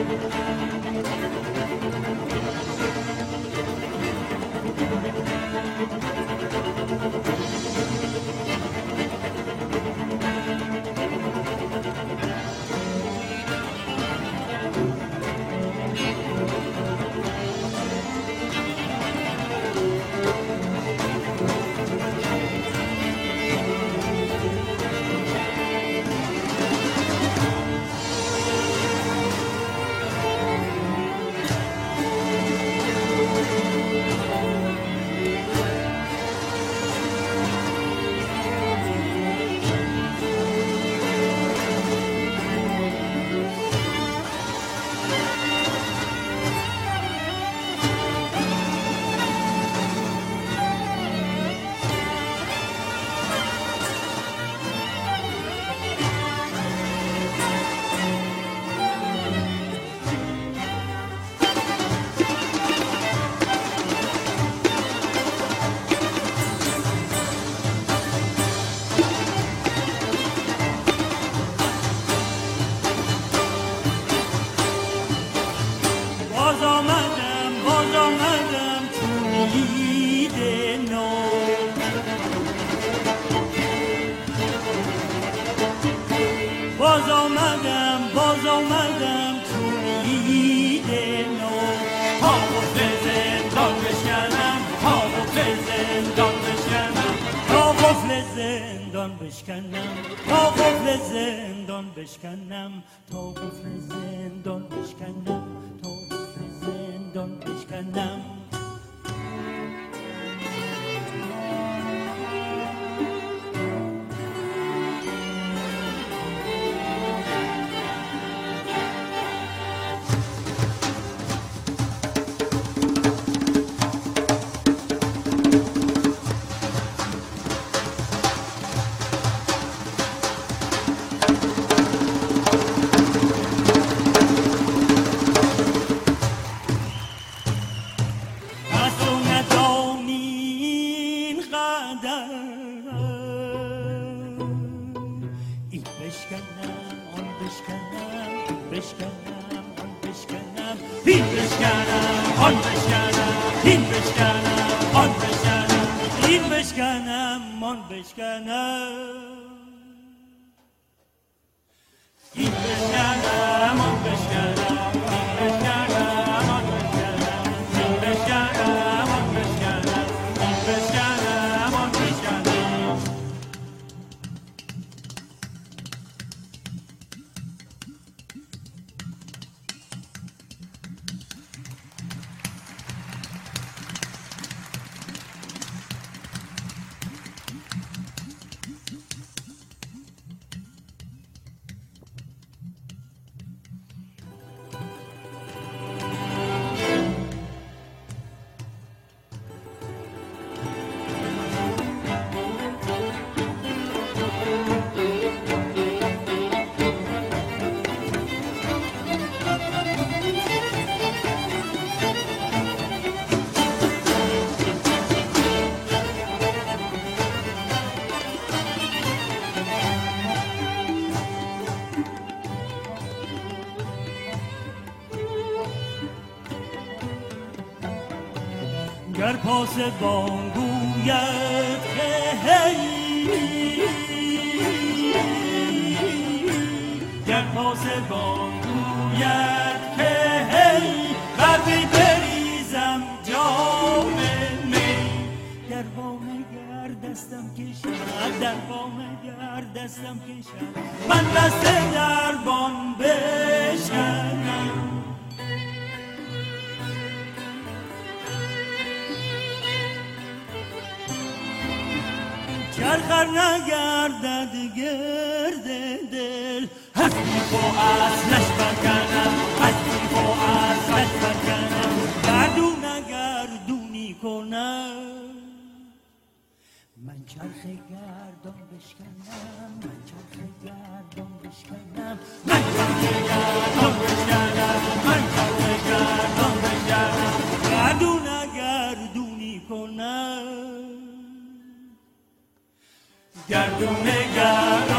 بشکنم تا قفل زندان بشکنم تا قفل زندان بشکنم. گر پاسبان گوید که هی، گر پاسبان گوید که هی، غربی بریزم جام می. در وام گر دستم کشد، در وام گر دستم کشد، من دست دربان بشکنم. چرخر نگردد گرد دل، از بیخ و اصلش برکنم، از بیخ و اصلش برکنم. گردون گردونی کنم، من چرخ گردان بشکنم، من چرخ گردان بشکنم، من چرخ گردان بشکنم، من چرخ گردان بشکنم. گردون گردونی کنم، گردون گردون